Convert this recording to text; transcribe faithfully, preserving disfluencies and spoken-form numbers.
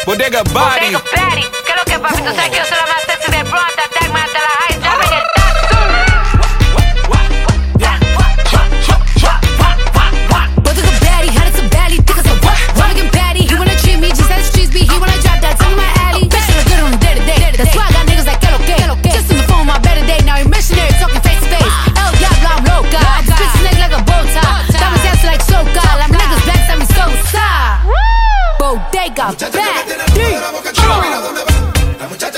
Bodega Body. Bodega Body. ¿Qué es lo que, papi? Tú sabes que yo soy la más sexy del Bronx, Attack, más de la high, drop en el taxi. Bodega Body, how does a baddie think it's a what? Rockin' baddie, he wanna treat me just as the streets be. He wanna drop that tongue in my alley. Bitch, I look good on the day to day. That's why I got niggas like que lo que. Just on the phone, my better day. Now he missionary, talking face to face. El Diablo, I'm loca. I just bitch this nigga like a bow tie. Diamonds dancing like soca. Las niggas back, tell me so sad. Bodega Body.